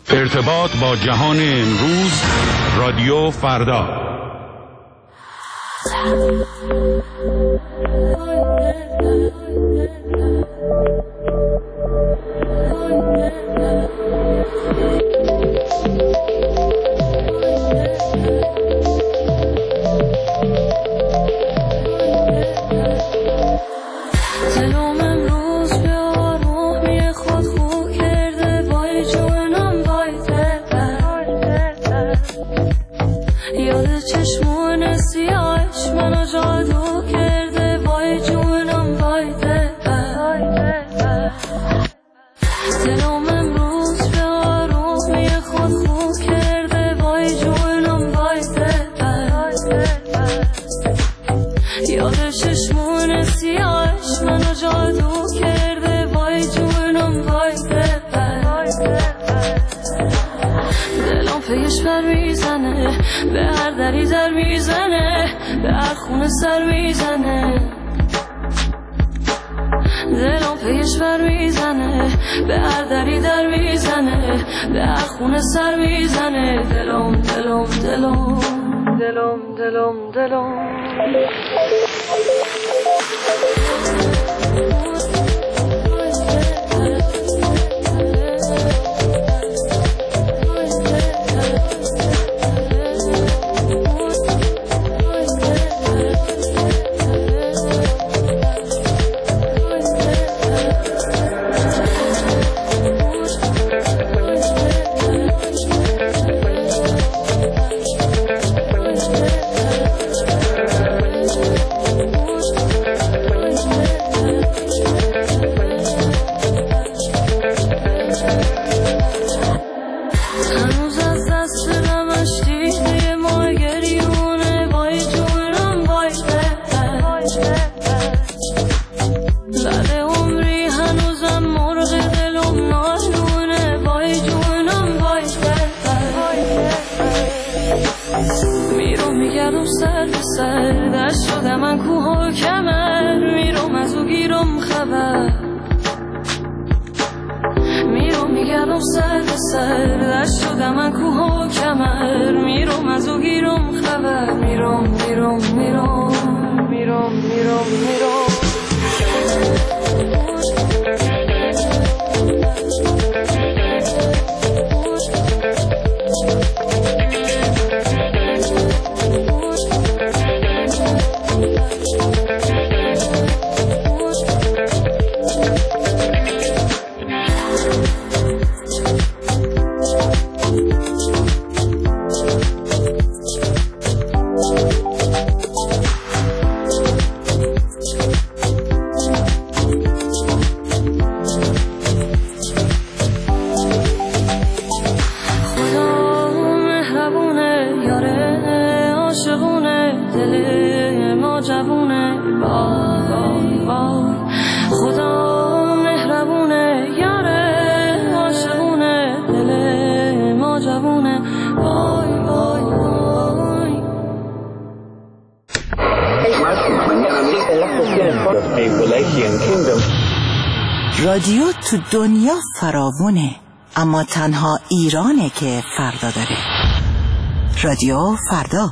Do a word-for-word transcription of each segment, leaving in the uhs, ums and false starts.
ارتباط با جهان امروز، رادیو فردا. به هر دری در میزنه، به هر خونه سر میزنه، دلم پیش بر میزنه، به هر دری در میزنه، به هر خونه سر میزنه، دلم دلم دلم دلم دلم دلم رادیو تو دنیا فراوونه، اما تنها ایرانه که فردا داره. رادیو فردا.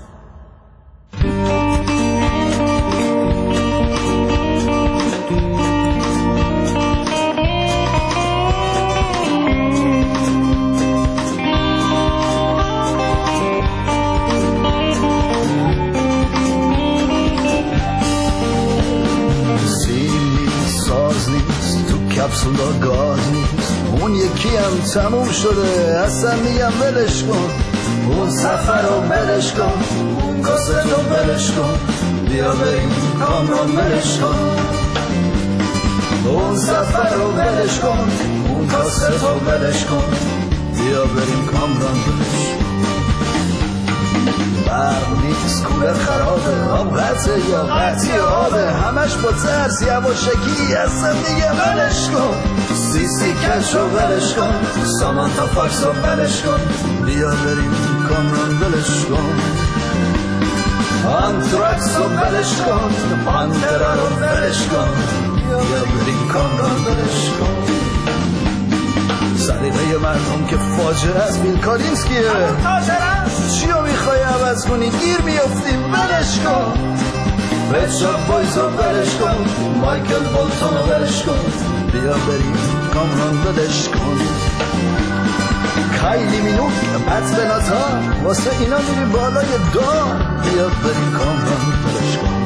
کپسولا گاز نیست، اون یکی هم تموم شده، اصلا میگم ولش کن، اون سفر رو ولش کن، اون کاست رو ولش کن، بیا بریم کامران ولش کن، اون سفر رو ولش کن، اون کاست رو ولش کن، بیا بریم کامران ولش کن. برق نیست، کوله خرابه، آب قطعه یا قطعی آبه، همش با ترس یواشکی هستم دیگه ولش کن، سی سی کش رو ولش کن، سامانتا فاکس رو ولش کن، بیا بریم کامران ولش کن، آنتراکس رو ولش کن، پانترا رو ولش کن، بیا بریم کامران ولش کن. سر سلیقه مردم که فاجعه است بیل کالینسکیه. چیو میخوای عوض کنی؟ گیر میافتیم، ولش کن. رد شاپ بایزو ولش کن، مایکل بولتونو ولش کن، بیا بریم کامران بدش کن. کایلی مینوک پت به ناتا واسه اینا میری بالای دار، بیا بریم کامران بدش کن.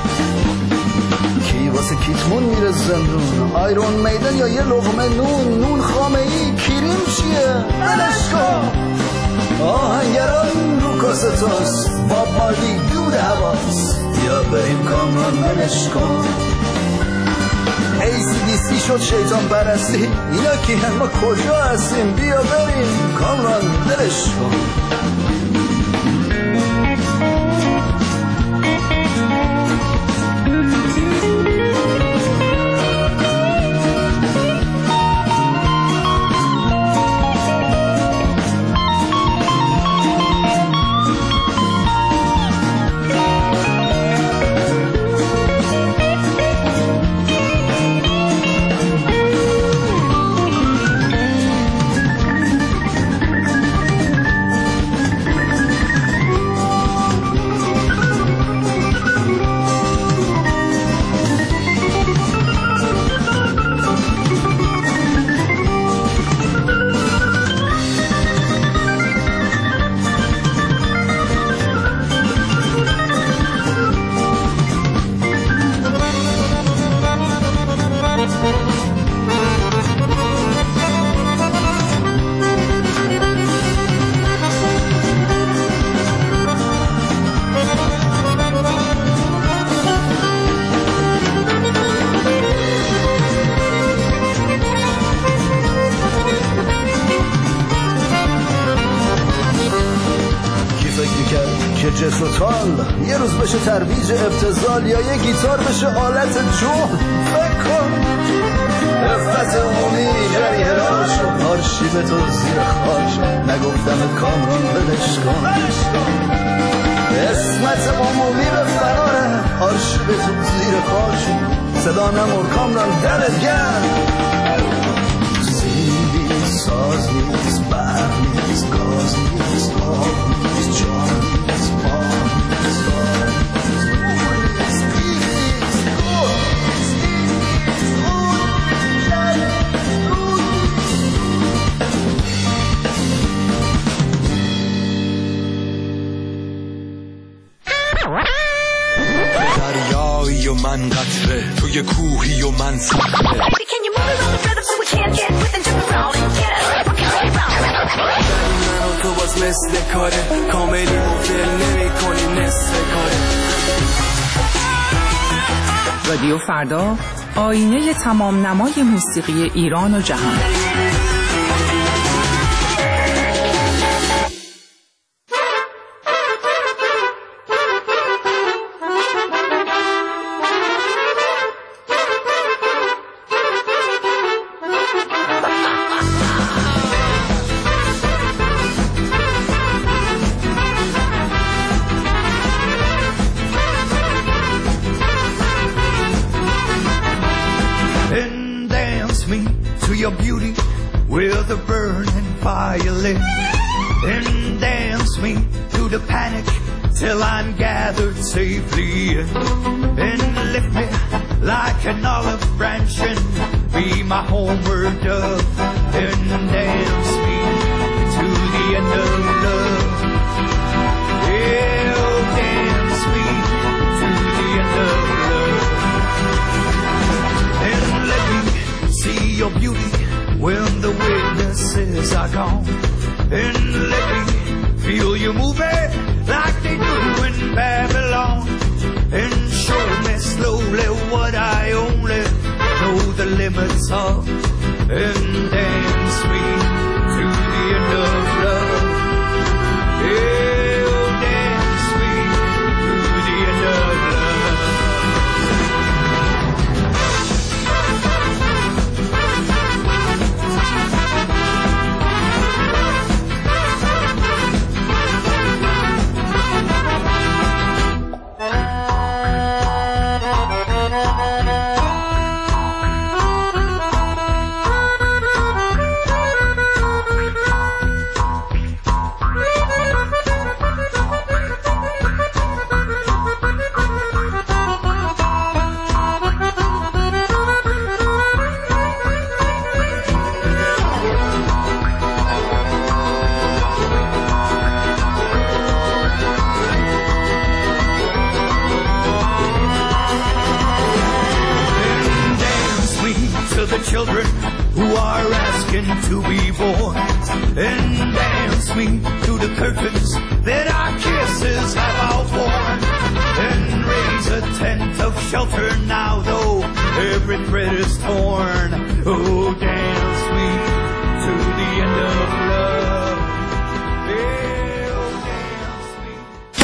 کی واسه کیتمون میره زندون؟ آیرون میدن یا یه لقمه نون؟ نون خامه ای کیریم چیه؟ ولش کن. آهنگران رو کاستاست، باب مارلی دود هواست، بیا بریم کامران ولش کن. ای سی دی سی شد شیطان پرستی، اینا کی هم؟ ما کجا هستیم؟ بیا بریم کامران ولش کن. یه روز بشه ترویج ابتذال یا یه گیتار بشه آلت جون. فکر کن رفت عمومی جریه راش، آرشیو تو زیر خاش، نگفتم کامران ولش کن. اسمت عمومی به فراره، آرشیو تو زیر خاش، صدا نمور کامران دلت گرم. زیبی ساز نیست، برق نیست، گاز نیست، آب نیست، جان نیست، بام نیست، دریایی و من قطره، توی کوهی و من صخره. تو باز مثل کاره کاملی مفل نمی کنی نصف کاره. رادیو فردا، آینه تمام نمای موسیقی ایران و جهان. And dance me to the panic till I'm gathered safely in. And lift me like an olive branch and be my homeward dove. And dance me to the end of love. Yeah, oh, dance me to the end of love. And let me see your beauty when the witnesses are gone. And let me feel you moving like they do in Babylon. And show me slowly what I only know the limits of. And dance me to the end of love. Yeah, oh, dance me to the end of love. to be born. And dance me to the curtains that our kisses have outworn. And raise a tent of shelter now, though every thread is torn. Oh, dance me to the end of love. Yeah, oh, dance me.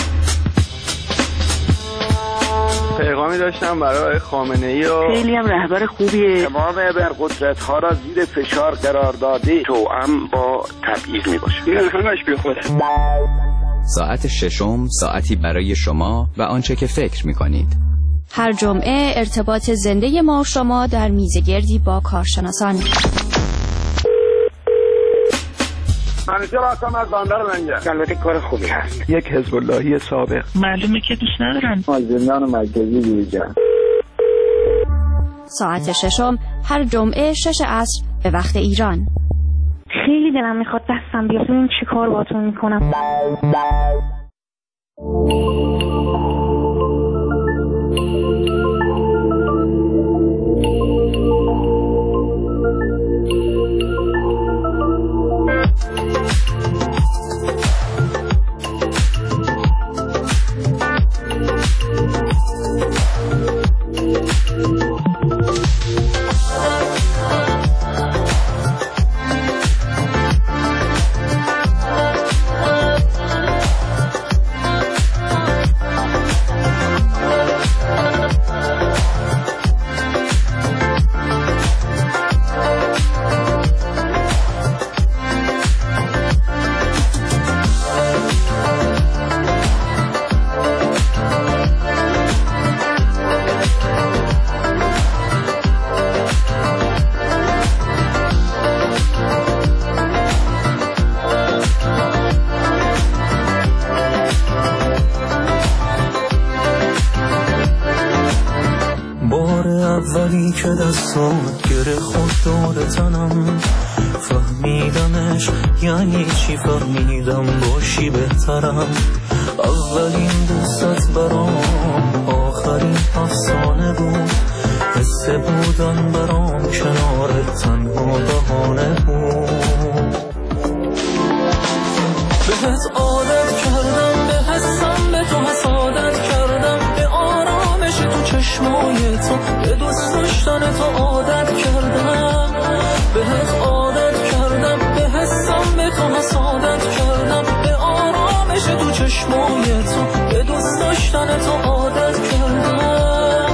پیغامی داشتم برای خامنه‌ای و خیلی هم رهبر خوبیه. تمام ابرقدرت‌ها را زیر فشار قرار داده توأم با تبعیض میباشه. این همش بی خوده. ساعت ششم ساعتی برای شما و آنچه که فکر میکنید. هر جمعه ارتباط زنده ما و شما در میزگردی با کارشناسان. همیشه راستم از بندر منگه. البته کار خوبی هست. یک حزب اللهی سابق. معلومه که دوست ندارن. زندان مرکزی دیجا. ساعت ششم هر جمعه شش عصر به وقت ایران. خیلی دلم میخواد دستم بیاد ببینم چی کار باتون میکنم. اولی که دستم گره خود دور تنم فهمیدمش یعنی چی فهمیدم باشی بهترم اولین دوستت برام آخرین افسانه بود حس بودن برام کنارت تنها بهانه بود بهت عادت کردم به حسم به تو حسادت کردم به آرامش تو چشمای تو به دوست داشتن تو عادت کردم بهت عادت کردم به حسم به تو حسادت کردم به آرامش تو چشمای تو به دوست داشتن تو عادت کردم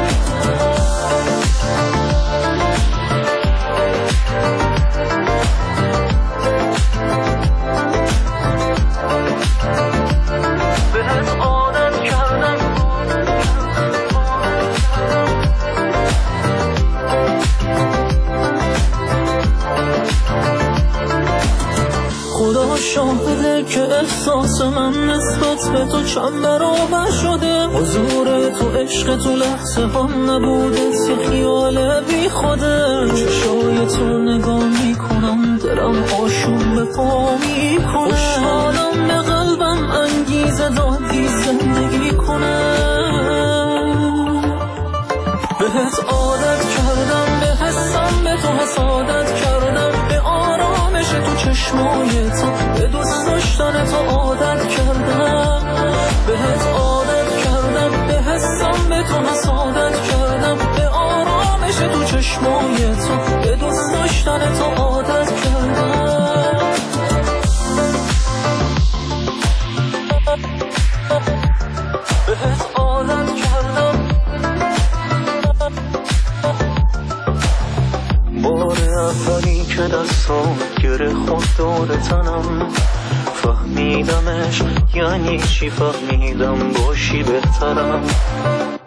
خدا شاهده که احساس من نسبت به تو چند برابر شده حضور تو عشق تو لحظه هم نبوده یه خیال بی خوده چشای تو نگاه میکنم دلم آشون به پا میکنه خوشحالم به قلبم انگیزه دادی زندگی کنه بهت عادت کردم به حسم به تو حسادت کردم به آرامش تو چشمای تو به دوست داشتن تو عادت کردم بهت عادت کردم به حسم به تو حسادت کردم به آرامش تو چشمای تو به دوست داشتن تو عادت کردم بهت عادت کردم بار اولی که دستم گره خود دور تنم فهمیدمش یعنی چی فهمیدم باشی بهترم